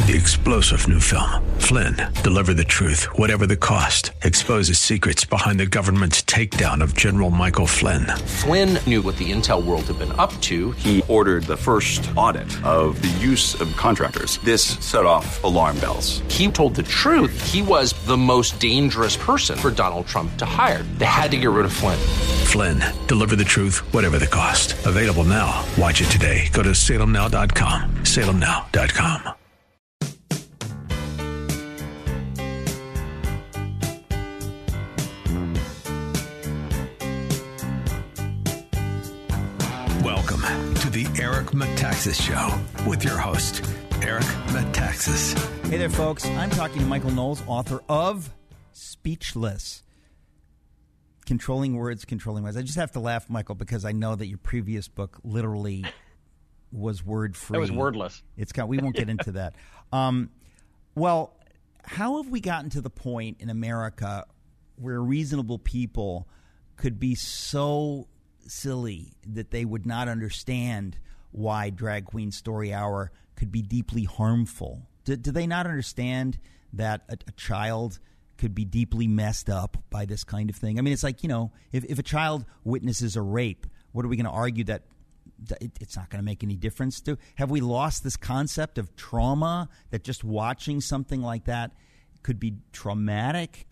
The explosive new film, Flynn, deliver the truth, whatever the cost, exposes secrets behind the government's takedown of General Michael Flynn. Flynn knew what the intel world had been up to. He ordered the first audit of the use of contractors. This set off alarm bells. He told the truth. He was the most dangerous person for Donald Trump to hire. They had to get rid of Flynn. Flynn, deliver the truth, whatever the cost. Available now. Watch it today. Go to salemnow.com. salemnow.com. Welcome to the Eric Metaxas Show with your host, Eric Metaxas. Hey there, folks. I'm talking to Michael Knowles, author of Speechless. Controlling Words, Controlling Minds. I just have to laugh, Michael, because I know that your previous book literally was word-free. It was wordless. We won't get into that. Well, how have we gotten to the point in America where reasonable people could be so silly that they would not understand why Drag Queen Story Hour could be deeply harmful? Do they not understand that a child could be deeply messed up by this kind of thing? I mean, it's like, if a child witnesses a rape, what are we going to argue that it's not going to make any difference to? Have we lost this concept of trauma, that just watching something like that could be traumatic?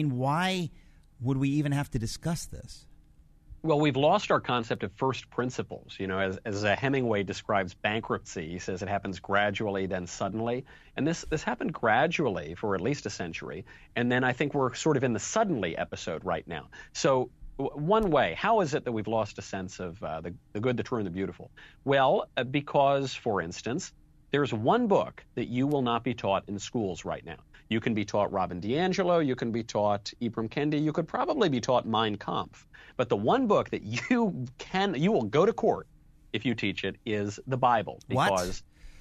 Why would we even have to discuss this? Well, we've lost our concept of first principles. As Hemingway describes bankruptcy, he says it happens gradually, then suddenly. And this happened gradually for at least a century. And then I think we're sort of in the suddenly episode right now. So one way, how is it that we've lost a sense of the good, the true, and the beautiful? Well, because, for instance, there's one book that you will not be taught in schools right now. You can be taught Robin DiAngelo, you can be taught Ibram Kendi, you could probably be taught Mein Kampf. But the one book that you will go to court if you teach it is the Bible. Because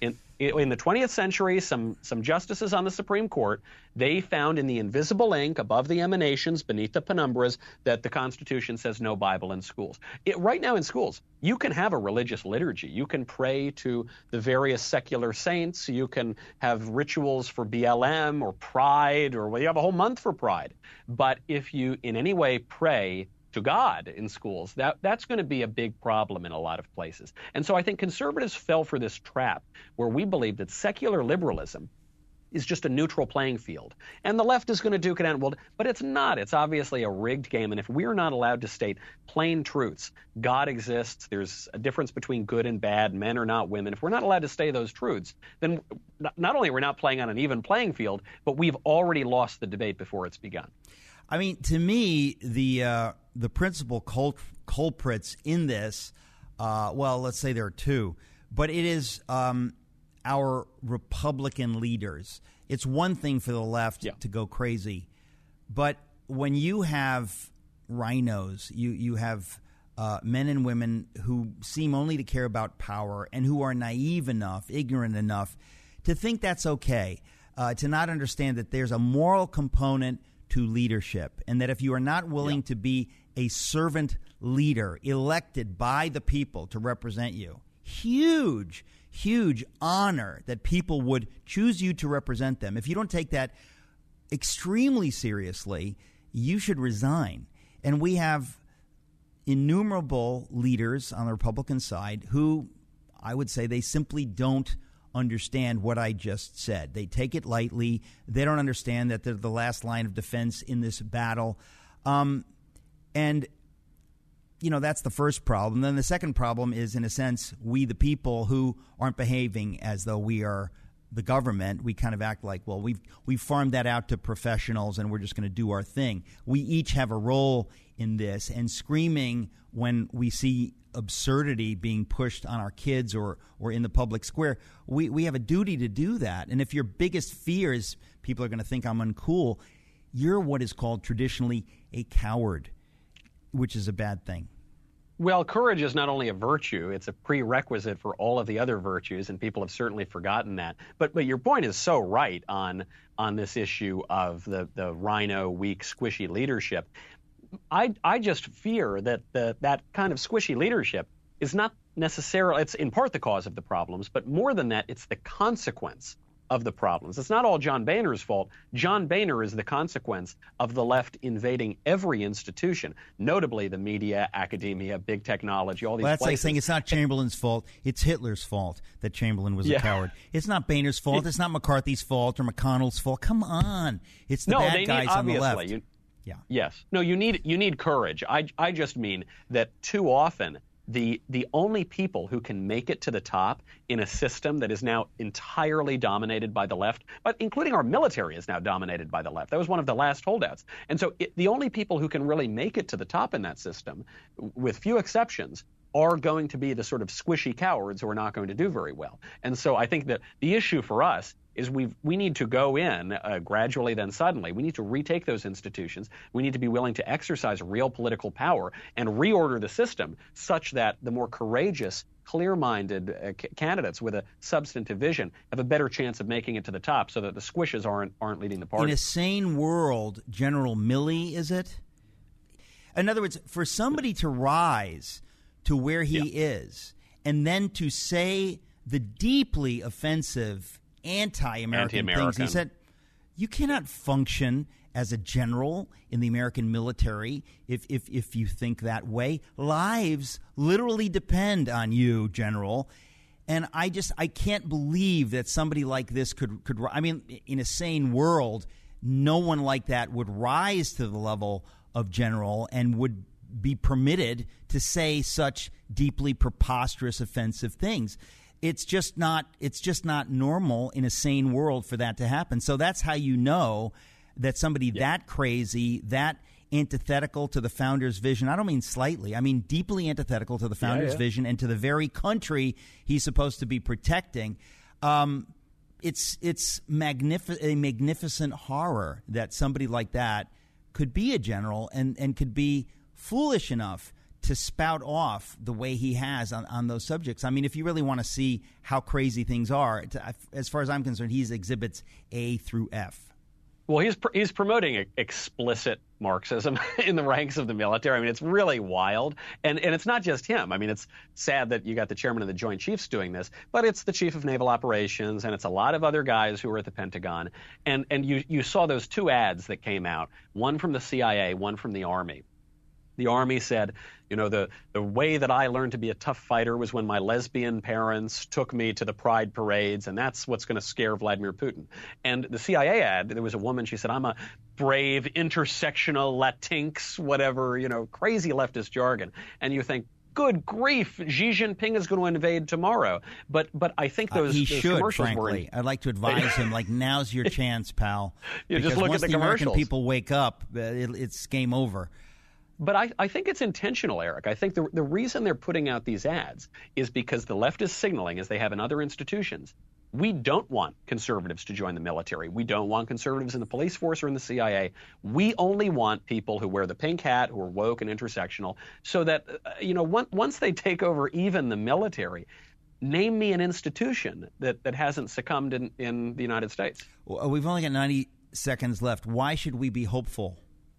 in the 20th century, some justices on the Supreme Court, they found in the invisible ink above the emanations, beneath the penumbras, that the Constitution says no Bible in schools. Right now in schools, you can have a religious liturgy. You can pray to the various secular saints. You can have rituals for BLM or Pride, or you have a whole month for Pride. But if you in any way pray to God in schools, that's going to be a big problem in a lot of places. And so I think conservatives fell for this trap where we believe that secular liberalism is just a neutral playing field. And the left is going to duke it out. Well, but it's not. It's obviously a rigged game. And if we're not allowed to state plain truths, God exists, there's a difference between good and bad, men are not women, if we're not allowed to say those truths, then not only are we not playing on an even playing field, but we've already lost the debate before it's begun. I mean, to me, the principal culprits in this, let's say there are two, but it is our Republican leaders. It's one thing for the left to go crazy, but when you have rhinos, you have men and women who seem only to care about power and who are naive enough, ignorant enough to think that's okay, to not understand that there's a moral component to leadership, and that if you are not willing to be a servant leader elected by the people to represent you, huge honor that people would choose you to represent them. If you don't take that extremely seriously, you should resign. And we have innumerable leaders on the Republican side who, I would say, they simply don't understand what I just said. They take it lightly. They don't understand that they're the last line of defense in this battle. And that's the first problem. Then the second problem is, in a sense, we the people who aren't behaving as though we are the government. We kind of act like, well, we've farmed that out to professionals and we're just going to do our thing. We each have a role in this, and screaming when we see absurdity being pushed on our kids or in the public square, we have a duty to do that. And if your biggest fear is people are going to think I'm uncool, you're what is called traditionally a coward, which is a bad thing. Well, courage is not only a virtue, it's a prerequisite for all of the other virtues, and people have certainly forgotten that. But your point is so right on this issue of the rhino, weak, squishy leadership. I just fear that that kind of squishy leadership is not necessarily, it's in part the cause of the problems, but more than that, it's the consequence of the problems. It's not all John Boehner's fault. John Boehner is the consequence of the left invading every institution, notably the media, academia, big technology, all these places. That's like saying it's not Chamberlain's fault. It's Hitler's fault that Chamberlain was a coward. It's not Boehner's fault. It's not McCarthy's fault or McConnell's fault. Come on. It's the bad guys on the left. Yes. No, you need courage. I just mean that too often the only people who can make it to the top in a system that is now entirely dominated by the left, but including our military is now dominated by the left. That was one of the last holdouts. And so the only people who can really make it to the top in that system, with few exceptions, are going to be the sort of squishy cowards who are not going to do very well. And so I think that the issue for us is we need to go in gradually, then suddenly. We need to retake those institutions. We need to be willing to exercise real political power and reorder the system such that the more courageous, clear-minded candidates with a substantive vision have a better chance of making it to the top, so that the squishes aren't leading the party. In a sane world, General Milley, is it? In other words, for somebody to rise to where he is and then to say the deeply offensive anti-American things he said, you cannot function as a general in the American military if you think that way. Lives literally depend on you, General. And I can't believe that somebody like this could I mean, in a sane world, no one like that would rise to the level of general and would be permitted to say such deeply preposterous, offensive things. It's just not normal in a sane world for that to happen. So that's how you know that somebody that crazy, that antithetical to the founder's vision. I don't mean slightly. I mean deeply antithetical to the founder's vision and to the very country he's supposed to be protecting. It's a magnificent horror that somebody like that could be a general and could be foolish enough to spout off the way he has on those subjects. I mean, if you really want to see how crazy things are, as far as I'm concerned, he's exhibits A through F. Well, he's promoting explicit Marxism in the ranks of the military. I mean, it's really wild. And it's not just him. I mean, it's sad that you got the chairman of the Joint Chiefs doing this, but it's the chief of naval operations, and it's a lot of other guys who are at the Pentagon. And you saw those two ads that came out, one from the CIA, one from the Army. The Army said, you know, the way that I learned to be a tough fighter was when my lesbian parents took me to the pride parades, and that's what's going to scare Vladimir Putin. And the CIA ad, there was a woman, she said, I'm a brave, intersectional Latinx, whatever, you know, crazy leftist jargon. And you think, good grief, Xi Jinping is going to invade tomorrow. But I think those commercials frankly. I'd like to advise him, like, now's your chance, pal. Just look once at the American people wake up, it's game over. But I think it's intentional, Eric. I think the reason they're putting out these ads is because the left is signaling, as they have in other institutions, we don't want conservatives to join the military. We don't want conservatives in the police force or in the CIA. We only want people who wear the pink hat, who are woke and intersectional, so that, once they take over even the military, name me an institution that hasn't succumbed in the United States. Well, we've only got 90 seconds left. Why should we be hopeful?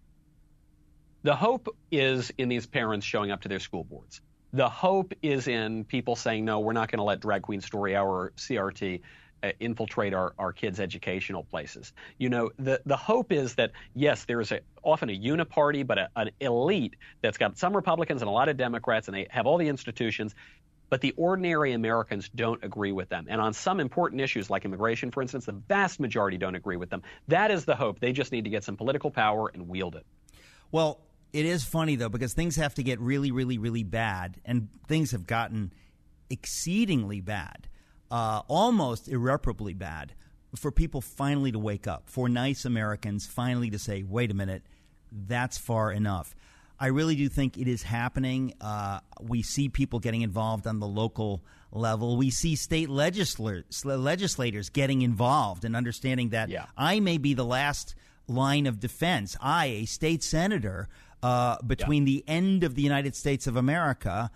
The hope is in these parents showing up to their school boards. The hope is in people saying, no, we're not going to let Drag Queen Story Hour or CRT infiltrate our kids' educational places. You know, the hope is that, yes, there is often a uniparty, but an elite that's got some Republicans and a lot of Democrats, and they have all the institutions, but the ordinary Americans don't agree with them. And on some important issues like immigration, for instance, the vast majority don't agree with them. That is the hope. They just need to get some political power and wield it. Well, it is funny, though, because things have to get really, really, really bad, and things have gotten exceedingly bad, almost irreparably bad, for people finally to wake up, for nice Americans finally to say, wait a minute, that's far enough. I really do think it is happening. We see people getting involved on the local level. We see state legislators getting involved and understanding that I may be the last line of defense. I, a state senator, between the end of the United States of America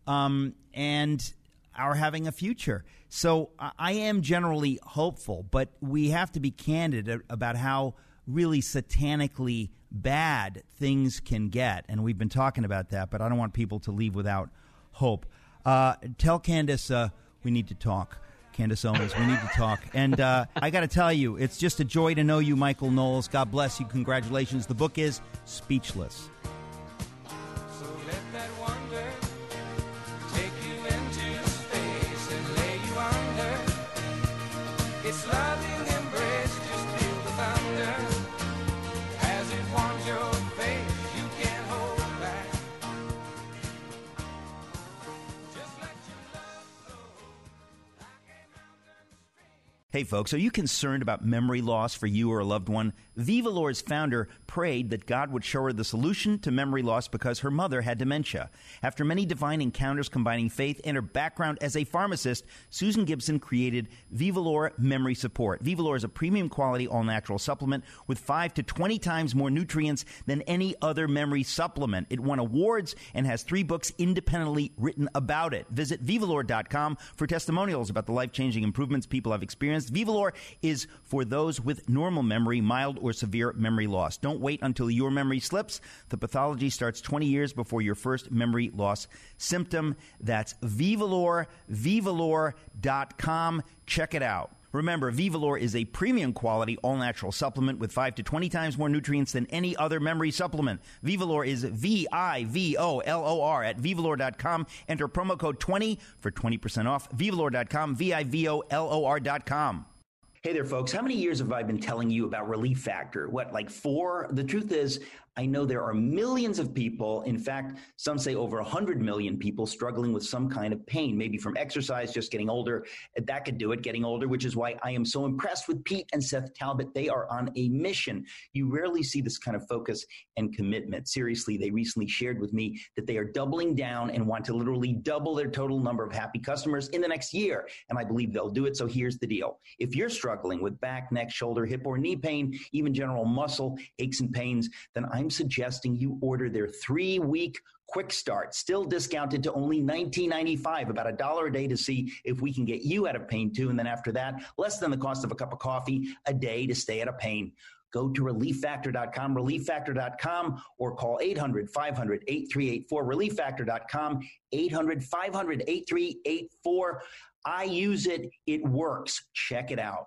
and our having a future. So I am generally hopeful, but we have to be candid about how really satanically bad things can get. And we've been talking about that, but I don't want people to leave without hope. Tell Candace we need to talk. Candace Owens, we need to talk. And I got to tell you, it's just a joy to know you, Michael Knowles. God bless you. Congratulations. The book is Speechless. So let that wonder take you into space and lay you under. It's loving embrace, just feel the thunder. As it warms your face, you can't hold back. Just let your love flow like a mountain stream. Hey, folks, are you concerned about memory loss for you or a loved one? Vivalore's founder prayed that God would show her the solution to memory loss because her mother had dementia. After many divine encounters combining faith and her background as a pharmacist, Susan Gibson created Vivalore Memory Support. Vivalore is a premium quality all-natural supplement with 5 to 20 times more nutrients than any other memory supplement. It won awards and has 3 books independently written about it. Visit Vivalore.com for testimonials about the life-changing improvements people have experienced. Vivalore is for those with normal memory, mild or severe memory loss. Don't wait until your memory slips. The pathology starts 20 years before your first memory loss symptom. That's Vivalore, Vivalore.com. Check it out. Remember, Vivalore is a premium quality all-natural supplement with 5 to 20 times more nutrients than any other memory supplement. Vivalore is Vivolor at Vivalore.com. Enter promo code 20 for 20% off. Vivalore.com, Vivolor.com. Hey there, folks. How many years have I been telling you about Relief Factor? What, like 4? The truth is, I know there are millions of people, in fact, some say over 100 million people struggling with some kind of pain, maybe from exercise, just getting older. That could do it, getting older, which is why I am so impressed with Pete and Seth Talbot. They are on a mission. You rarely see this kind of focus and commitment. Seriously, they recently shared with me that they are doubling down and want to literally double their total number of happy customers in the next year. And I believe they'll do it. So here's the deal. If you're struggling with back, neck, shoulder, hip, or knee pain, even general muscle aches and pains, then I'm suggesting you order their 3-week quick start, still discounted to only $19.95, about $1 a day to see if we can get you out of pain too. And then after that, less than the cost of a cup of coffee a day to stay out of pain. Go to ReliefFactor.com, ReliefFactor.com, or call 800-500-8384, ReliefFactor.com, 800-500-8384. I use it. It works. Check it out.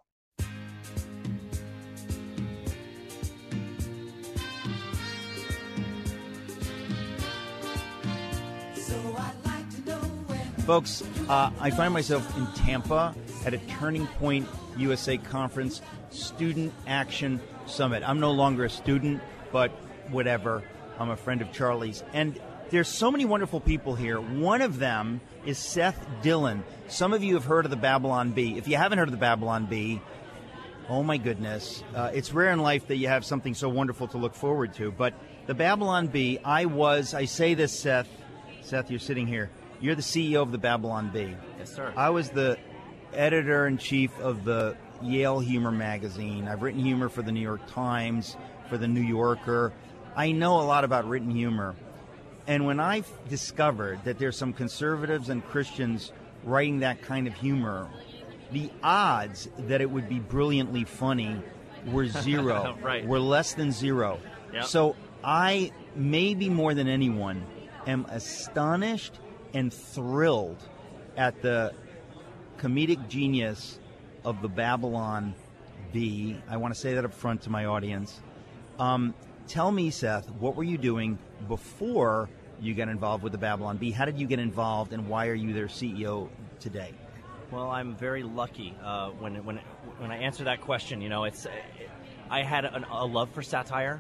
Folks, I find myself in Tampa at a Turning Point USA Conference Student Action Summit. I'm no longer a student, but whatever. I'm a friend of Charlie's. And there's so many wonderful people here. One of them is Seth Dillon. Some of you have heard of the Babylon Bee. If you haven't heard of the Babylon Bee, oh my goodness. It's rare in life that you have something so wonderful to look forward to. But the Babylon Bee, I say this, Seth, you're sitting here. You're the CEO of the Babylon Bee. Yes, sir. I was the editor-in-chief of the Yale Humor magazine. I've written humor for the New York Times, for the New Yorker. I know a lot about written humor. And when I discovered that there's some conservatives and Christians writing that kind of humor, the odds that it would be brilliantly funny were zero. Right. Were less than zero. Yep. So I, maybe more than anyone, am astonished and thrilled at the comedic genius of the Babylon Bee. I want to say that up front to my audience. Tell me, Seth, what were you doing before you got involved with the Babylon Bee? How did you get involved, and why are you their CEO today? Well, I'm very lucky. When I answer that question, I had a love for satire.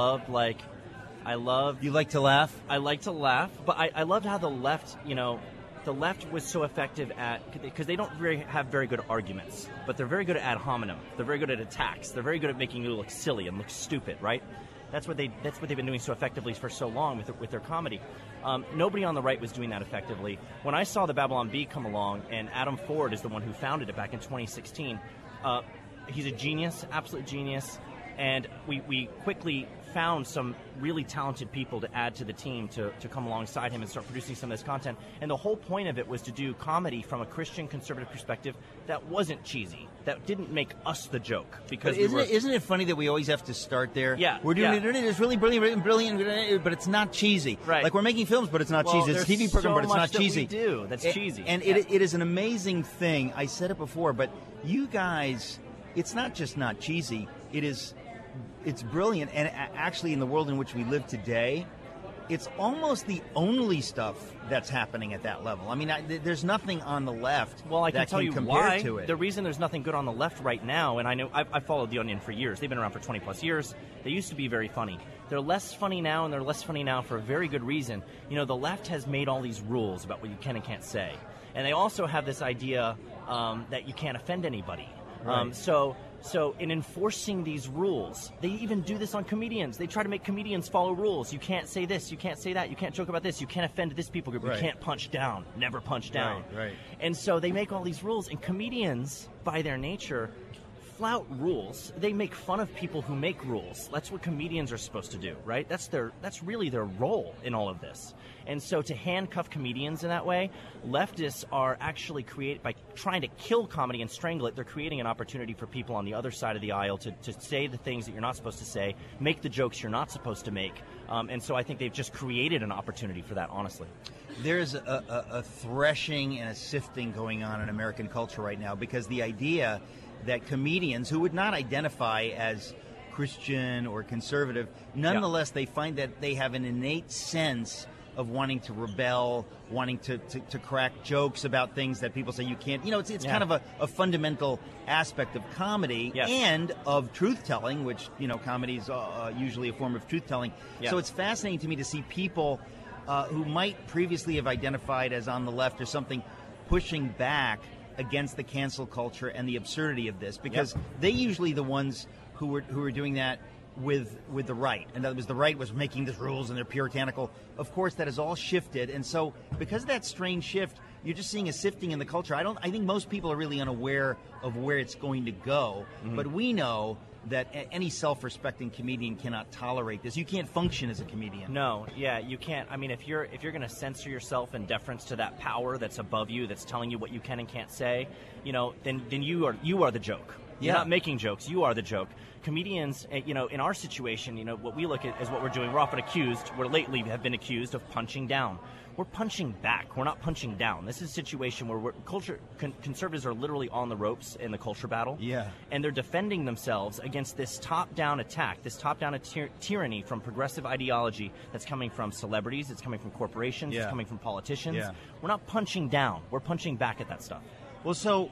You like to laugh? I like to laugh, but I loved how the left, the left was so effective because they don't really have very good arguments, but they're very good at ad hominem. They're very good at attacks. They're very good at making you look silly and look stupid, right? That's what they've been doing so effectively for so long with their comedy. Nobody on the right was doing that effectively. When I saw the Babylon Bee come along, and Adam Ford is the one who founded it back in 2016, he's a genius, absolute genius, and we quickly found some really talented people to add to the team to come alongside him and start producing some of this content. And the whole point of it was to do comedy from a Christian conservative perspective that wasn't cheesy, that didn't make us the joke. Because isn't it funny that we always have to start there? Yeah. We're doing it. It's really brilliant, but it's not cheesy. Right. Like we're making films, but it's not cheesy. It's a TV program, but it's not cheesy. That we do that's cheesy. And it is an amazing thing. I said it before, but you guys, it's not just not cheesy. It's brilliant, and actually in the world in which we live today, it's almost the only stuff that's happening at that level. I mean, there's nothing on the left I can that tell can you compare why. to it. The reason there's nothing good on the left right now, and I know I've followed The Onion for years. They've been around for 20 plus years. They used to be very funny. They're less funny now, and they're less funny now for a very good reason. You know, the left has made all these rules about what you can and can't say, and they also have this idea that you can't offend anybody. Right. So in enforcing these rules, they even do this on comedians. They try to make comedians follow rules. You can't say this, you can't say that, you can't joke about this, you can't offend this people group, right. You can't punch down, never punch down. Right. And so they make all these rules, and comedians, by their nature, flout rules. They make fun of people who make rules. That's what comedians are supposed to do, right? That's really their role in all of this. And so to handcuff comedians in that way, leftists are actually by trying to kill comedy and strangle it, they're creating an opportunity for people on the other side of the aisle to say the things that you're not supposed to say, make the jokes you're not supposed to make. And so I think they've just created an opportunity for that, honestly. There's a threshing and a sifting going on in American culture right now, because the idea that comedians who would not identify as Christian or conservative, nonetheless, they find that they have an innate sense of wanting to rebel, wanting to crack jokes about things that people say you can't. You know, it's kind of a fundamental aspect of comedy and of truth-telling, which, you know, comedy is usually a form of truth-telling. Yeah. So it's fascinating to me to see people who might previously have identified as on the left or something pushing back against the cancel culture and the absurdity of this, because they usually the ones who were doing that with the right, and that was the right was making these rules and they're puritanical. Of course, that has all shifted, and so because of that strange shift, you're just seeing a sifting in the culture. I think most people are really unaware of where it's going to go, but we know that any self-respecting comedian cannot tolerate this. You can't function as a comedian. No, you can't. I mean, if you're going to censor yourself in deference to that power that's above you, that's telling you what you can and can't say, you know, then you are the joke. You're not making jokes. You are the joke. Comedians, you know, in our situation, you know, what we look at is what we're doing. We're often accused, we're lately have been accused of punching down. We're punching back. We're not punching down. This is a situation where conservatives are literally on the ropes in the culture battle. Yeah. And they're defending themselves against this top-down attack, this top-down tyranny from progressive ideology that's coming from celebrities, it's coming from corporations, it's coming from politicians. Yeah. We're not punching down. We're punching back at that stuff. Well, so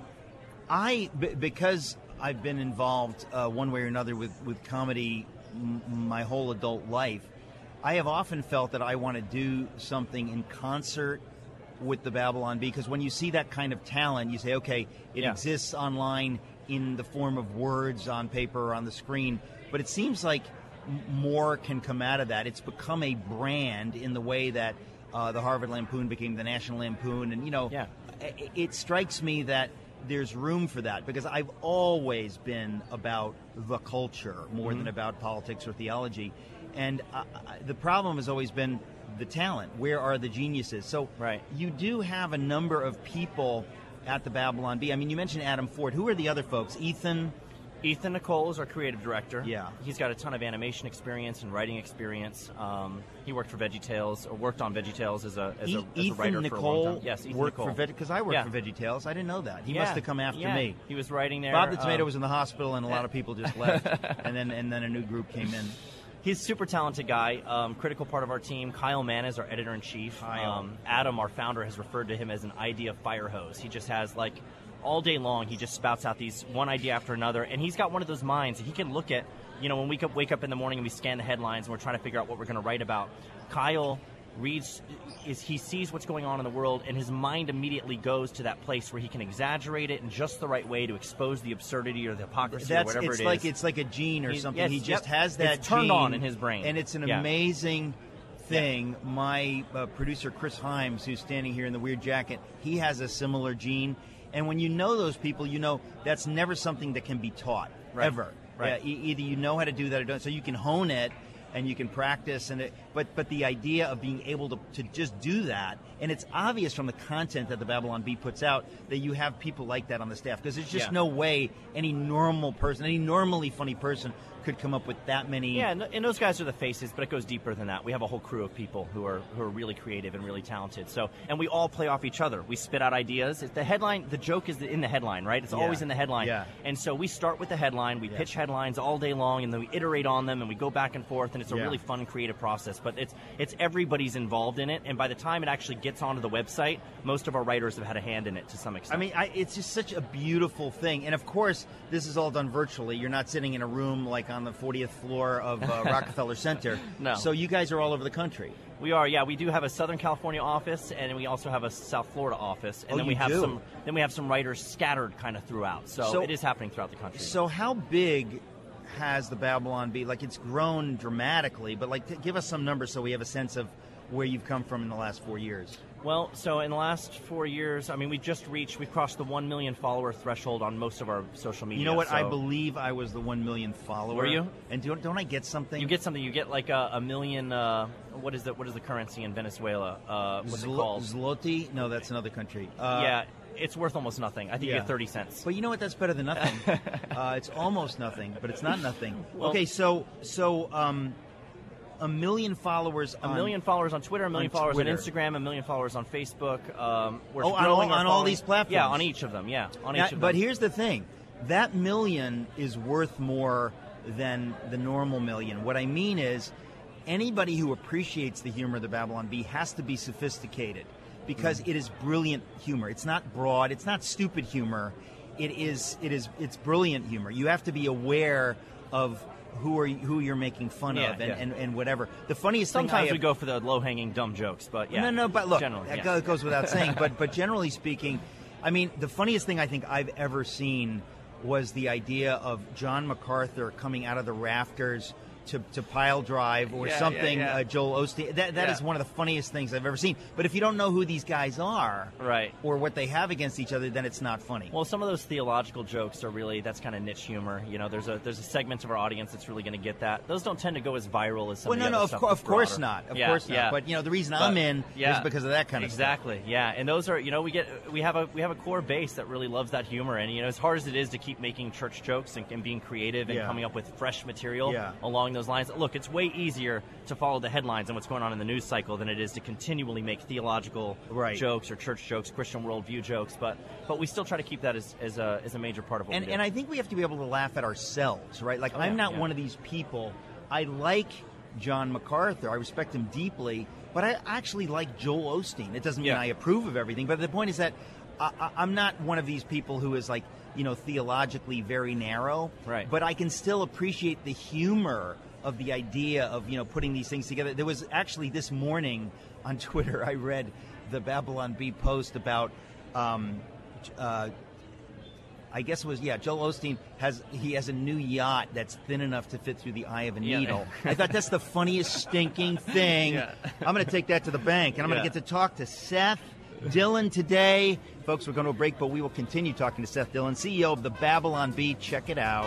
because I've been involved one way or another with comedy my whole adult life, I have often felt that I want to do something in concert with the Babylon Bee, because when you see that kind of talent, you say, okay, it exists online in the form of words on paper or on the screen, but it seems like more can come out of that. It's become a brand in the way that the Harvard Lampoon became the National Lampoon, and, you know, it strikes me that there's room for that, because I've always been about the culture more than about politics or theology. And the problem has always been the talent. Where are the geniuses? So you do have a number of people at the Babylon Bee. I mean, you mentioned Adam Ford. Who are the other folks? Ethan Nicolle is our creative director. Yeah. He's got a ton of animation experience and writing experience. He worked for VeggieTales, or worked on VeggieTales as a writer Nicolle for a long time. Yes, Ethan worked Nicolle. for because I worked for VeggieTales. I didn't know that. He must have come after me. He was writing there. Bob the Tomato was in the hospital, and a lot of people just left, and then a new group came in. He's a super talented guy, critical part of our team. Kyle Mann is our editor-in-chief. Adam, our founder, has referred to him as an idea fire hose. He just has, like, all day long, he just spouts out these one idea after another, and he's got one of those minds that he can look at, you know, when we wake up in the morning and we scan the headlines and we're trying to figure out what we're going to write about. Kyle he sees what's going on in the world, and his mind immediately goes to that place where he can exaggerate it in just the right way to expose the absurdity or the hypocrisy or whatever it is. It's like a gene or something. He just has that it's turned gene on in his brain. And it's an amazing thing. My producer, Chris Himes, who's standing here in the weird jacket, he has a similar gene. And when you know those people, you know that's never something that can be taught, ever. Right. Either you know how to do that or don't. So you can hone it, and you can practice, but the idea of being able to just do that, and it's obvious from the content that the Babylon Bee puts out that you have people like that on the staff, because there's just no way any normal person, any normally funny person could come up with that many. Yeah, and those guys are the faces, but it goes deeper than that. We have a whole crew of people who are really creative and really talented. So, and we all play off each other. We spit out ideas. The headline, the joke is in the headline, right? It's always in the headline. Yeah. And so we start with the headline, we pitch headlines all day long, and then we iterate on them, and we go back and forth, and it's a really fun, creative process. But it's everybody's involved in it, and by the time it actually gets onto the website, most of our writers have had a hand in it to some extent. I mean, it's just such a beautiful thing. And of course, this is all done virtually. You're not sitting in a room like on the 40th floor of Rockefeller Center. No. So you guys are all over the country. We are, yeah. We do have a Southern California office, and we also have a South Florida office, and then we have some writers scattered kind of throughout. So it is happening throughout the country. So how big has the Babylon Bee? Like, it's grown dramatically, but give us some numbers so we have a sense of where you've come from in the last 4 years. Well, so in the last 4 years, I mean, we've crossed the 1 million follower threshold on most of our social media. You know what? So I believe I was the 1 million follower. Were you? And don't I get something? You get something. You get like a million. What is the currency in Venezuela? What's it called? Zloty? No, that's another country. Yeah. It's worth almost nothing. I think you get 30 cents. But you know what? That's better than nothing. It's almost nothing, but it's not nothing. Well, okay, so 1 million followers. A million followers on Twitter, a million followers Twitter. on Instagram, a million followers on Facebook. We're on all these platforms? Yeah, on each of them. Yeah, on each of them. But here's the thing: that million is worth more than the normal million. What I mean is, anybody who appreciates the humor of the Babylon Bee has to be sophisticated, because it is brilliant humor. It's not broad. It's not stupid humor. It's brilliant humor. You have to be aware of who you're making fun of and whatever. The funniest thing sometimes we go for the low-hanging dumb jokes, but but look, generally, that goes without saying. But generally speaking, I mean, the funniest thing I think I've ever seen was the idea of John MacArthur coming out of the rafters to pile drive or something. Joel Osteen. That is one of the funniest things I've ever seen. But if you don't know who these guys are, right, or what they have against each other, then it's not funny. Well, some of those theological jokes are really, that's kind of niche humor. You know, there's a segment of our audience that's really going to get that. Those don't tend to go as viral as some of the other stuff. Of course not. Of course not. But the reason I'm in is because of that kind of stuff. Exactly. Yeah, and those are, we have a core base that really loves that humor, and as hard as it is to keep making church jokes and being creative and coming up with fresh material along those lines. Look, it's way easier to follow the headlines and what's going on in the news cycle than it is to continually make theological jokes or church jokes, Christian worldview jokes. But we still try to keep that as a major part of what we do. And I think we have to be able to laugh at ourselves, right? Like, I'm not one of these people. I like John MacArthur. I respect him deeply, but I actually like Joel Osteen. It doesn't mean I approve of everything, but the point is that I'm not one of these people who is like, theologically very narrow. Right. But I can still appreciate the humor of the idea of, putting these things together. There was actually this morning on Twitter, I read the Babylon Bee post about, I guess it was, Joel Osteen has a new yacht that's thin enough to fit through the eye of a needle. I thought that's the funniest stinking thing. I'm going to take that to the bank, and I'm going to get to talk to Seth Dillon today. Folks, we're going to a break, but we will continue talking to Seth Dillon, CEO of the Babylon Bee. Check it out.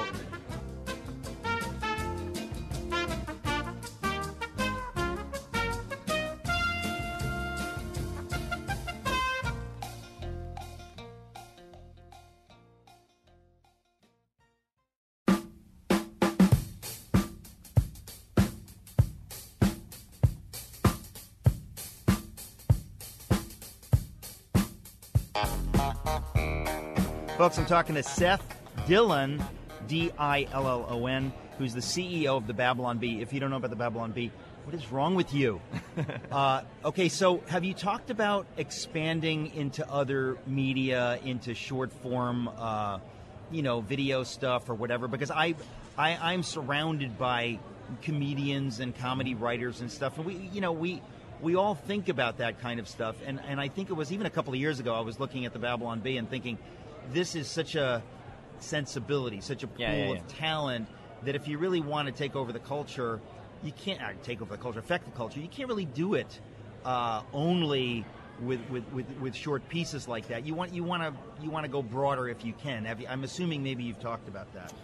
Folks, I'm talking to Seth Dillon, Dillon, who's the CEO of the Babylon Bee. If you don't know about the Babylon Bee, what is wrong with you? Okay, so have you talked about expanding into other media, into short form, video stuff or whatever? Because I'm surrounded by comedians and comedy writers and stuff, and we all think about that kind of stuff. And I think it was even a couple of years ago, I was looking at the Babylon Bee and thinking, this is such a sensibility, such a pool of talent, that if you really want to take over the culture, you can't take over the culture, affect the culture. You can't really do it only with short pieces like that. You want to go broader if you can. I'm assuming maybe you've talked about that.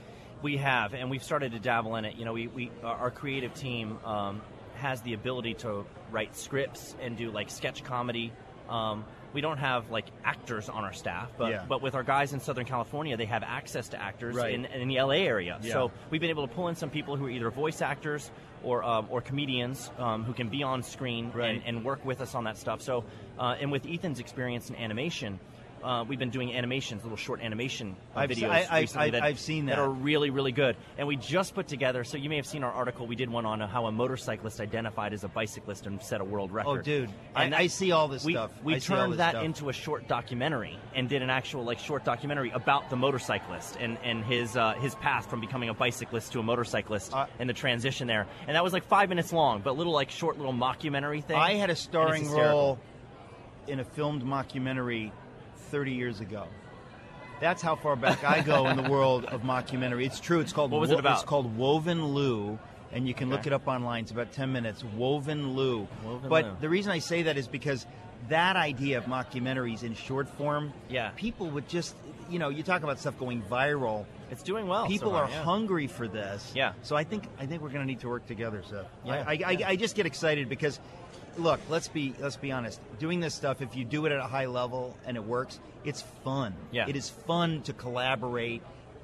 We have, and we've started to dabble in it. You know, our creative team has the ability to write scripts and do like sketch comedy. We don't have like actors on our staff, but with our guys in Southern California, they have access to actors in the LA area. Yeah. So we've been able to pull in some people who are either voice actors or comedians who can be on screen and work with us on that stuff. So and with Ethan's experience in animation, we've been doing animations, little short animation videos recently I've seen that are really, really good. And we just put together, so you may have seen our article, we did one on how a motorcyclist identified as a bicyclist and set a world record. Oh, dude. And I see all this stuff. We turned that into a short documentary and did an actual short documentary about the motorcyclist and his path from becoming a bicyclist to a motorcyclist and the transition there. And that was like 5 minutes long, but short little mockumentary thing. I had a starring role in a filmed mockumentary 30 years ago. That's how far back I go in the world of mockumentary. It's true. It's called. What was it about? It's called Woven Lou, and you can look it up online. It's about 10 minutes. Woven Lou. The reason I say that is because that idea of mockumentaries in short form, people would just, you talk about stuff going viral. It's doing well. People are hungry for this. Yeah. So I think we're going to need to work together, Seth. Yeah. I just get excited because. Look, let's be honest. Doing this stuff, if you do it at a high level and it works, it's fun. Yeah. It is fun to collaborate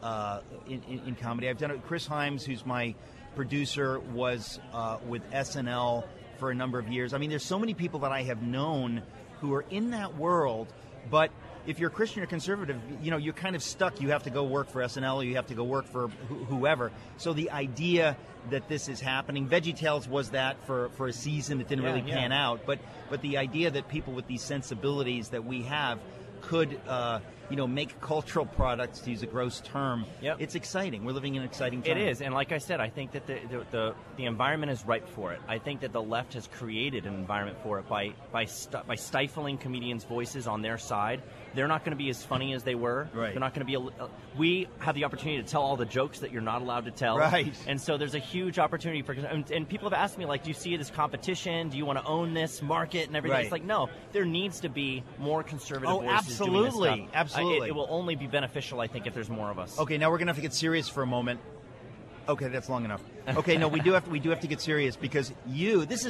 in comedy. I've done it. Chris Himes, who's my producer, was with SNL for a number of years. I mean, there's so many people that I have known who are in that world, but if you're a Christian or conservative, you're kind of stuck. You have to go work for SNL, or you have to go work for whoever. So the idea that this is happening, VeggieTales was that for a season. It didn't really pan out. But the idea that people with these sensibilities that we have could make cultural products, to use a gross term, it's exciting. We're living in an exciting time. It is, and like I said, I think that the environment is ripe for it. I think that the left has created an environment for it by stifling comedians' voices on their side. They're not going to be as funny as they were. Right. They're not going to be. We have the opportunity to tell all the jokes that you're not allowed to tell. Right. And so there's a huge opportunity for. And people have asked me, do you see it as competition? Do you want to own this market and everything? Right. It's like, no. There needs to be more conservative voices absolutely. doing this stuff. Absolutely. It will only be beneficial, I think, if there's more of us. Okay, now we're going to have to get serious for a moment. Okay, that's long enough. Okay, no, we do have to get serious because this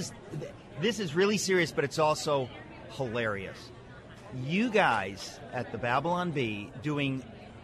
is really serious, but it's also hilarious. You guys at the Babylon Bee doing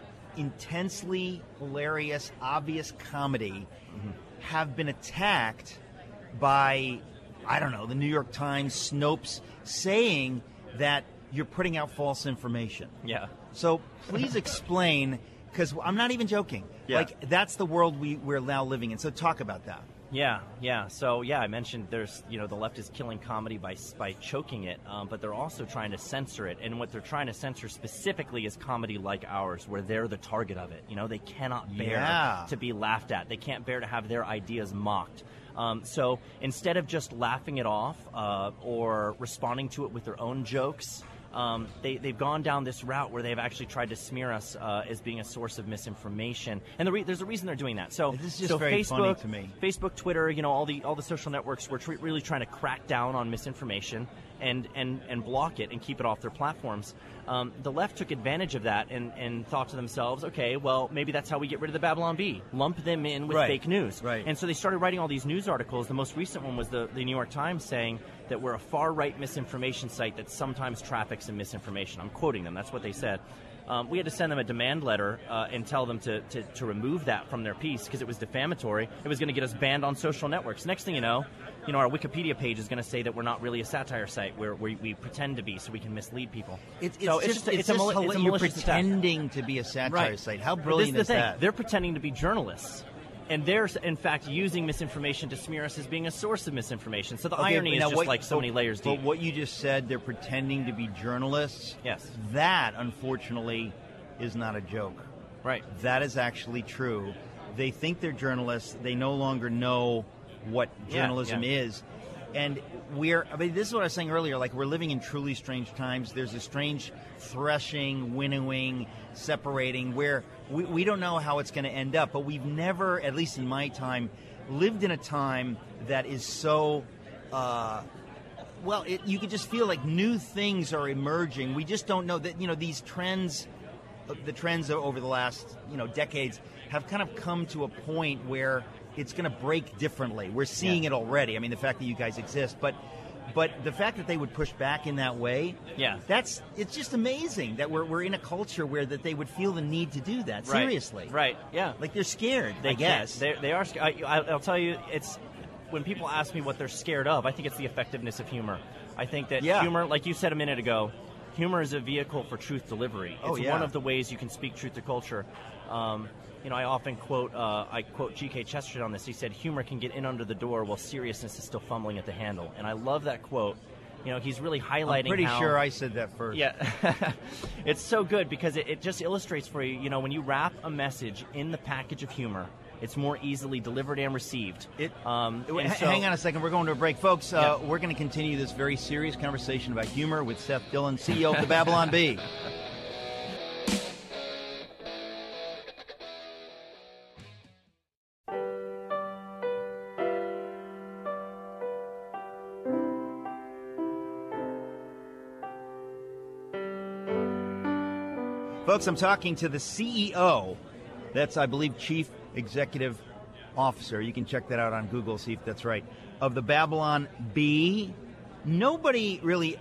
intensely hilarious, obvious comedy have been attacked by, I don't know, the New York Times, Snopes, saying that you're putting out false information. Yeah. So please explain, because I'm not even joking. Yeah. Like, that's the world we're now living in. So talk about that. Yeah. So, I mentioned there's, the left is killing comedy by choking it, but they're also trying to censor it. And what they're trying to censor specifically is comedy like ours, where they're the target of it. They cannot bear to be laughed at. They can't bear to have their ideas mocked. So instead of just laughing it off or responding to it with their own jokes, they've gone down this route where they've actually tried to smear us as being a source of misinformation, and there's a reason they're doing that. So this is just very funny to me. Facebook, Twitter, all the social networks, we're really trying to crack down on misinformation and block it and keep it off their platforms. The left took advantage of that and thought to themselves, okay, well, maybe that's how we get rid of the Babylon Bee. Lump them in with fake news. Right. And so they started writing all these news articles. The most recent one was the New York Times saying that we're a far-right misinformation site that sometimes traffics in misinformation. I'm quoting them. That's what they said. We had to send them a demand letter and tell them to remove that from their piece because it was defamatory. It was going to get us banned on social networks. Next thing you know, our Wikipedia page is going to say that we're not really a satire site where we pretend to be so we can mislead people. It's you're pretending to be a satire site. How brilliant is that? They're pretending to be journalists. And they're, in fact, using misinformation to smear us as being a source of misinformation. So the irony is just so many layers deep. But what you just said, they're pretending to be journalists. Yes. That, unfortunately, is not a joke. Right. That is actually true. They think they're journalists. They no longer know what journalism is. And this is what I was saying earlier, we're living in truly strange times. There's a strange threshing, winnowing, separating, where we don't know how it's going to end up. But we've never, at least in my time, lived in a time that is so, you can just feel like new things are emerging. We just don't know that, these trends the trends over the last decades have kind of come to a point where it's going to break differently. We're seeing it already. I mean, the fact that you guys exist, but the fact that they would push back in that way, it's just amazing that we're in a culture where that they would feel the need to do that. Seriously, right? Yeah, like they're scared. I guess they are. I'll tell you, it's when people ask me what they're scared of, I think it's the effectiveness of humor. I think that humor, like you said a minute ago, humor is a vehicle for truth delivery. It's one of the ways you can speak truth to culture. I often quote G.K. Chesterton on this. He said, humor can get in under the door while seriousness is still fumbling at the handle. And I love that quote. He's really highlighting I'm pretty sure I said that first. Yeah. It's so good because it just illustrates for you, when you wrap a message in the package of humor, it's more easily delivered and received. Hang on a second. We're going to a break. Folks, we're going to continue this very serious conversation about humor with Seth Dillon, CEO of the Babylon Bee. Folks, I'm talking to the CEO. That's, I believe, Chief Executive Officer. You can check that out on Google, see if that's right. Of the Babylon Bee. Nobody really,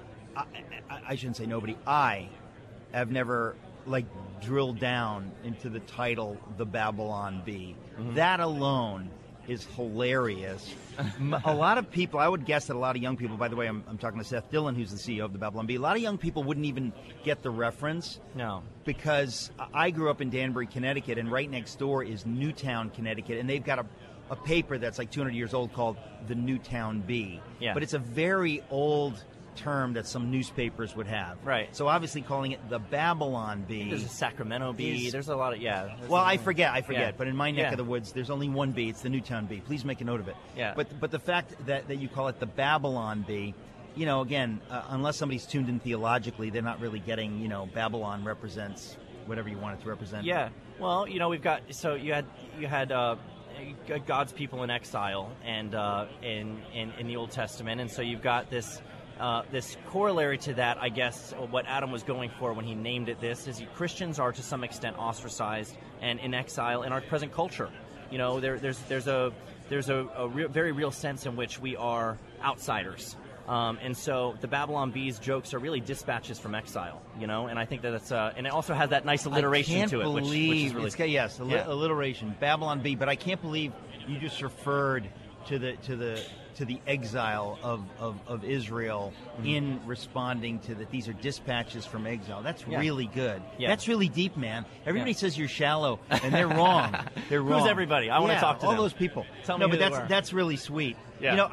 I shouldn't say nobody, I have never, drilled down into the title, The Babylon Bee. Mm-hmm. That alone is hilarious. A lot of people, I would guess that a lot of young people, by the way, I'm talking to Seth Dillon, who's the CEO of the Babylon Bee, a lot of young people wouldn't even get the reference. No. Because I grew up in Danbury, Connecticut, and right next door is Newtown, Connecticut, and they've got a paper that's like 200 years old called the Newtown Bee. Yeah. But it's a very old term that some newspapers would have. Right. So obviously calling it the Babylon Bee. There's a Sacramento Bee. There's a lot of, I forget. But in my neck of the woods, there's only one bee. It's the Newtown Bee. Please make a note of it. Yeah. But the fact that you call it the Babylon Bee, again, unless somebody's tuned in theologically, they're not really getting, Babylon represents whatever you want it to represent. Yeah. Well, we've got, so you had God's people in exile and in the Old Testament, and so you've got this corollary to that, I guess, what Adam was going for when he named it this, is Christians are to some extent ostracized and in exile in our present culture. There's a very real sense in which we are outsiders. And so the Babylon Bee's jokes are really dispatches from exile, and I think that it's and it also has that nice alliteration to it, which is really alliteration, Babylon Bee. But I can't believe you just referred to the exile of Israel in responding to that. These are dispatches from exile. That's really good. Yeah. That's really deep, man. Everybody says you're shallow, and they're wrong. They're wrong. Who's everybody? I want to talk to all them. Those people. Tell me who they were. That's really sweet. Yeah.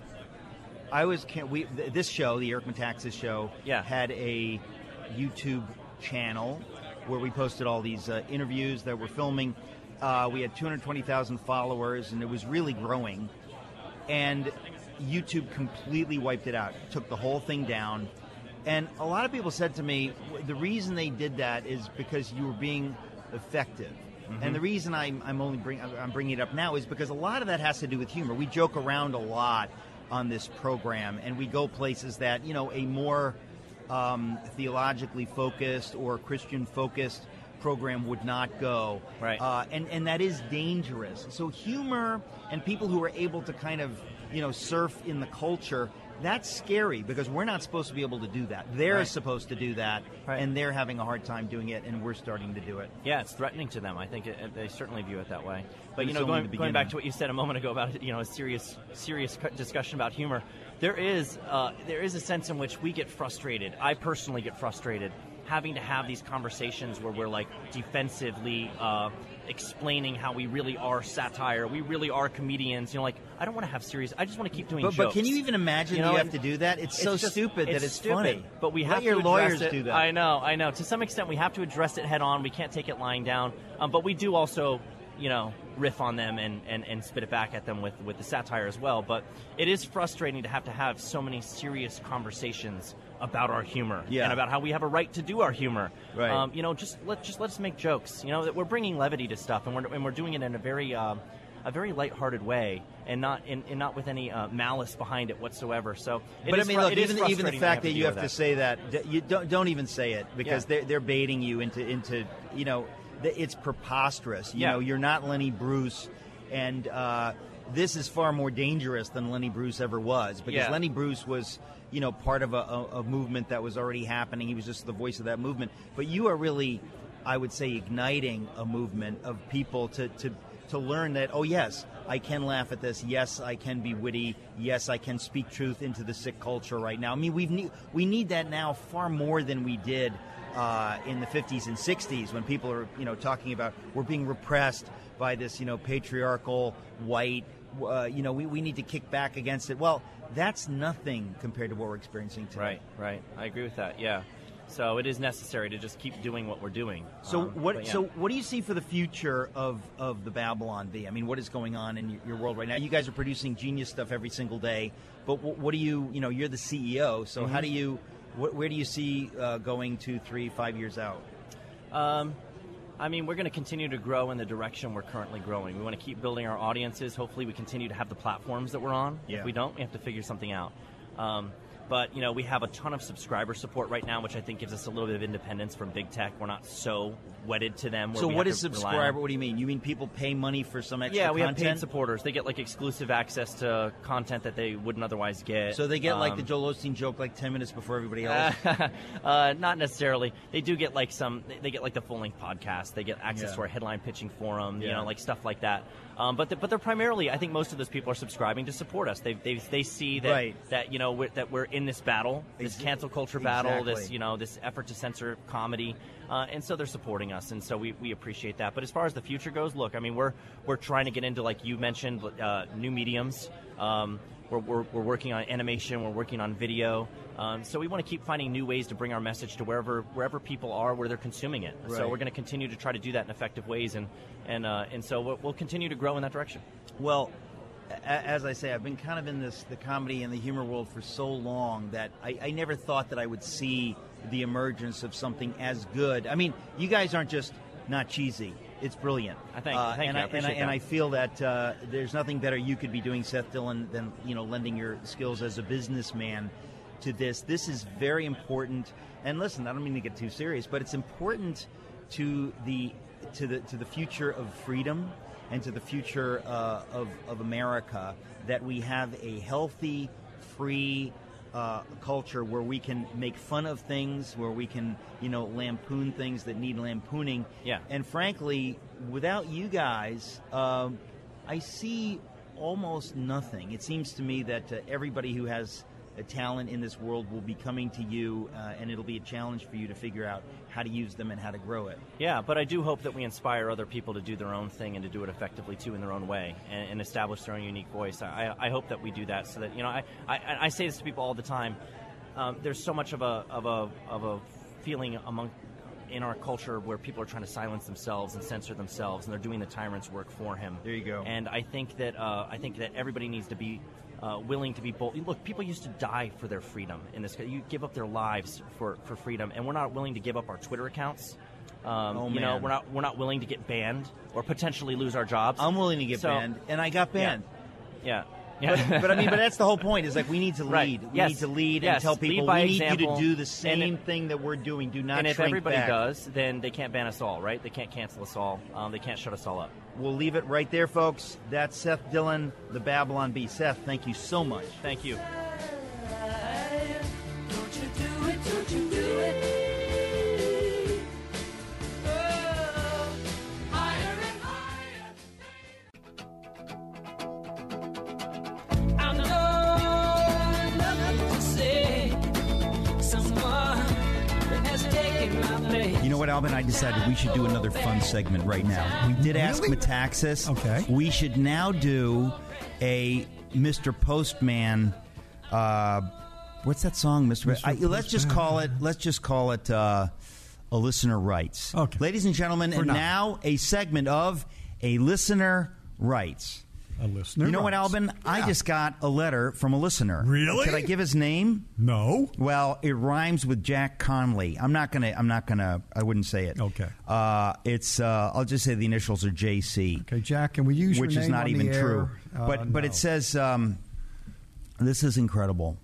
This show, the Eric Metaxas show, had a YouTube channel where we posted all these interviews that we're filming. We had 220,000 followers, and it was really growing. And YouTube completely wiped it out, took the whole thing down. And a lot of people said to me, the reason they did that is because you were being effective. Mm-hmm. And the reason I'm bringing it up now is because a lot of that has to do with humor. We joke around a lot on this program, and we go places that, a more theologically focused or Christian focused program would not go. Right. And that is dangerous. So humor and people who are able to kind of, surf in the culture, that's scary because we're not supposed to be able to do that. They're supposed to do that, and they're having a hard time doing it, and we're starting to do it. Yeah, it's threatening to them. I think they certainly view it that way. But, going back to what you said a moment ago about, a serious discussion about humor, there is a sense in which we get frustrated. I personally get frustrated having to have these conversations where we're defensively explaining how we really are satire, we really are comedians. I don't want to have serious. I just want to keep doing jokes. But can you even imagine you have to do that? It's so stupid that it's funny. But we have to your lawyers do that. I know. To some extent, we have to address it head on. We can't take it lying down. But we do also riff on them and spit it back at them with the satire as well. But it is frustrating to have so many serious conversations about our humor and about how we have a right to do our humor. Right. Just let's make jokes. That we're bringing levity to stuff, and we're doing it in a very lighthearted way, and not with any malice behind it whatsoever. So, look, even the fact that you have to say that, you don't even say it, because they're baiting you into it's preposterous. You're not Lenny Bruce, and this is far more dangerous than Lenny Bruce ever was, because Lenny Bruce was part of a movement that was already happening. He was just the voice of that movement. But you are really, I would say, igniting a movement of people to learn that, oh, yes, I can laugh at this. Yes, I can be witty. Yes, I can speak truth into the sick culture right now. I mean, we need that now far more than we did in the 50s and 60s, when people are, talking about we're being repressed by this, patriarchal white, we need to kick back against it. Well, that's nothing compared to what we're experiencing today. Right. I agree with that, yeah. So it is necessary to just keep doing what we're doing. So what do you see for the future of the Babylon Bee? I mean, what is going on in your world right now? You guys are producing genius stuff every single day, but what do you're the CEO, so how do you, where do you see going 2, 3, 5 years out? I mean, we're going to continue to grow in the direction we're currently growing. We want to keep building our audiences. Hopefully we continue to have the platforms that we're on. Yeah. If we don't, we have to figure something out. But, we have a ton of subscriber support right now, which I think gives us a little bit of independence from big tech. We're not so wedded to them. So what is subscriber? What do you mean? You mean people pay money for some extra content? Yeah, we have paid supporters. They get, exclusive access to content that they wouldn't otherwise get. So they get, the Joel Osteen joke, 10 minutes before everybody else? Not necessarily. They do get, they get, the full-length podcast. They get access to our headline pitching forum, stuff like that. But they're primarily, I think most of those people are subscribing to support us. They see that, that we're in this battle, this cancel culture battle, this effort to censor comedy, and so they're supporting us, and so we appreciate that. But as far as the future goes, look, I mean, we're trying to get into, like you mentioned, new mediums. We're working on animation. We're working on video. So we want to keep finding new ways to bring our message to wherever people are, where they're consuming it. Right. So we're going to continue to try to do that in effective ways, and so we'll continue to grow in that direction. Well, as I say, I've been kind of in the comedy and the humor world for so long that I never thought that I would see the emergence of something as good. I mean, you guys aren't just not cheesy. It's brilliant. Thank you. I appreciate that. And I feel that there's nothing better you could be doing, Seth Dillon, than lending your skills as a businessman to this. This is very important. And listen, I don't mean to get too serious, but it's important to the future of freedom and to the future of America that we have a healthy, free culture where we can make fun of things, where we can, lampoon things that need lampooning. Yeah. And frankly, without you guys, I see almost nothing. It seems to me that everybody who has a talent in this world will be coming to you, and it'll be a challenge for you to figure out how to use them and how to grow it. Yeah, but I do hope that we inspire other people to do their own thing and to do it effectively too in their own way and establish their own unique voice. I hope that we do that, so that I say this to people all the time. There's so much of a feeling in our culture where people are trying to silence themselves and censor themselves, and they're doing the tyrant's work for him. There you go. And I think that everybody needs to be willing to be bold. Look, people used to die for their freedom in this. You give up their lives for freedom, and we're not willing to give up our Twitter accounts. Man. We're not willing to get banned or potentially lose our jobs. I'm willing to get banned, and I got banned. Yeah. But that's the whole point. Is we need to lead. Right. We need to lead and tell people we need you to do the same thing that we're doing. Do not. And if shrink everybody back. does, then they can't ban us all, right? They can't cancel us all. They can't shut us all up. We'll leave it right there, folks. That's Seth Dillon, the Babylon Bee. Seth, thank you so much. Thank you. Don't you do it, don't you do it. Oh, higher and higher. I know nothing to say. Someone has taken my place. You know what, Alvin? I decided we should do another fun segment right now. We did Ask Metaxas. Okay. We should now do a Mr. Postman. What's that song, Mr. Let's just call it a listener writes. Okay. Ladies and gentlemen, and now a segment of A listener writes. A listener. You know what, writes. Albin? Yeah. I just got a letter from a listener. Really? Could I give his name? No. Well, it rhymes with Jack Conley. I wouldn't say it. Okay. I'll just say the initials are JC. Okay, Jack, can we use your which name is not on even the air? true. But No. it says, this is incredible.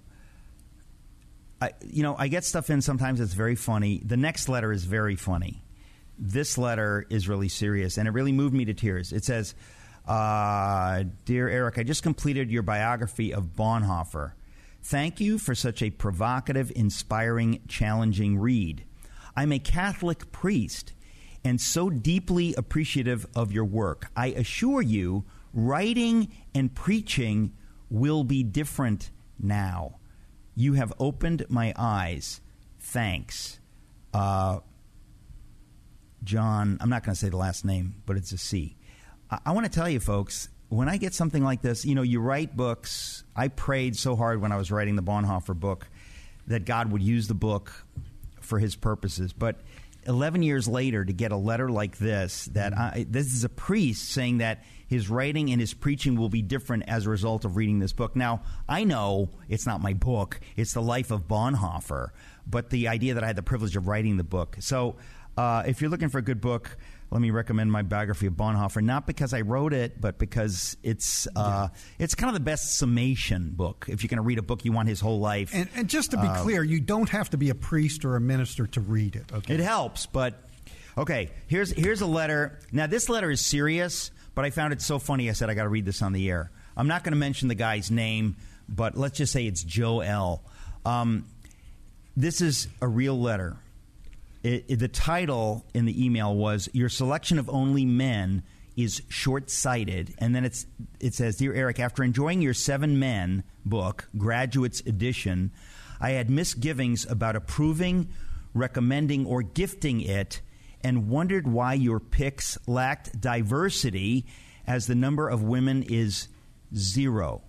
I get stuff in sometimes that's very funny. The next letter is very funny. This letter is really serious, and it really moved me to tears. It says, Dear Eric, I just completed your biography of Bonhoeffer. Thank you for such a provocative, inspiring, challenging read. I'm a Catholic priest and so deeply appreciative of your work. I assure you, writing and preaching will be different now. You have opened my eyes. Thanks. John, I'm not going to say the last name, but it's a C. I want to tell you, folks, when I get something like this, you write books. I prayed so hard when I was writing the Bonhoeffer book that God would use the book for his purposes. But 11 years later, to get a letter like this, this is a priest saying that his writing and his preaching will be different as a result of reading this book. Now, I know it's not my book. It's the life of Bonhoeffer. But the idea that I had the privilege of writing the book. So if you're looking for a good book, let me recommend my biography of Bonhoeffer, not because I wrote it, but because it's kind of the best summation book. If you're going to read a book, you want his whole life. And just to be clear, you don't have to be a priest or a minister to read it. Okay? It helps, but okay. Here's a letter. Now, this letter is serious, but I found it so funny. I said I got to read this on the air. I'm not going to mention the guy's name, but let's just say it's Joe L. This is a real letter. The title in the email was, Your Selection of Only Men is Short-Sighted. And then it says, Dear Eric, after enjoying your 7 Men book, Graduates Edition, I had misgivings about approving, recommending, or gifting it, and wondered why your picks lacked diversity, as the number of women is 0.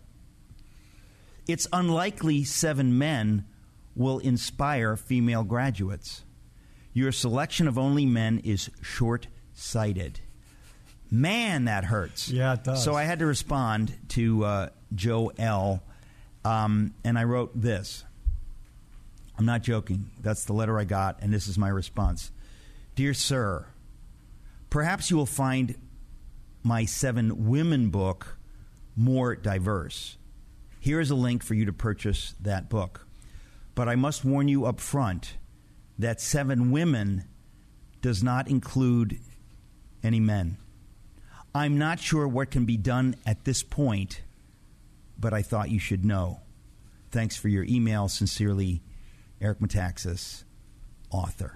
It's unlikely 7 men will inspire female graduates. Your selection of only men is short-sighted. Man, that hurts. Yeah, it does. So I had to respond to Joe L., and I wrote this. I'm not joking. That's the letter I got, and this is my response. Dear Sir, perhaps you will find my 7 Women book more diverse. Here is a link for you to purchase that book. But I must warn you up front that 7 Women does not include any men. I'm not sure what can be done at this point, but I thought you should know. Thanks for your email. Sincerely, Eric Metaxas, author.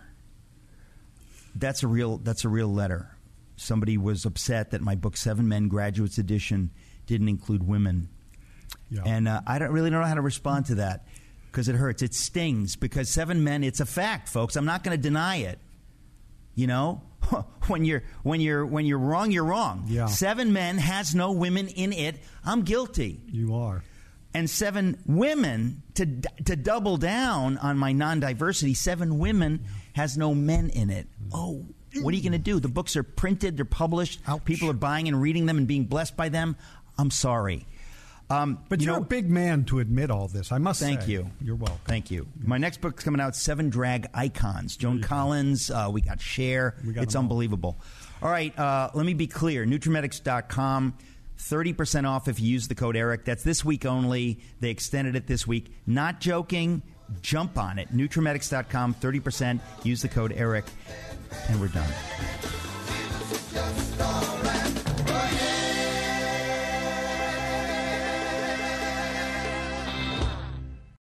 That's a real letter. Somebody was upset that my book 7 Men Graduates Edition didn't include women. Yeah. And I don't really know how to respond to that. Because it hurts. It stings. Because 7 men, it's a fact, folks. I'm not going to deny it. When you're wrong, you're wrong. Yeah. 7 Men has no women in it. I'm guilty. You are. And 7 women, to double down on my non-diversity, 7 women has no men in it. Oh, what are you going to do? The books are printed. They're published. Ouch. People are buying and reading them and being blessed by them. I'm sorry. But you're a big man to admit all this, I must say. Thank you. You're welcome. Thank you. My next book's coming out, 7 Drag Icons. Joan Collins, we got Cher. It's unbelievable. All right, let me be clear. Nutrimedics.com, 30% off if you use the code ERIC. That's this week only. They extended it this week. Not joking. Jump on it. Nutrimedics.com, 30%. Use the code ERIC. And we're done.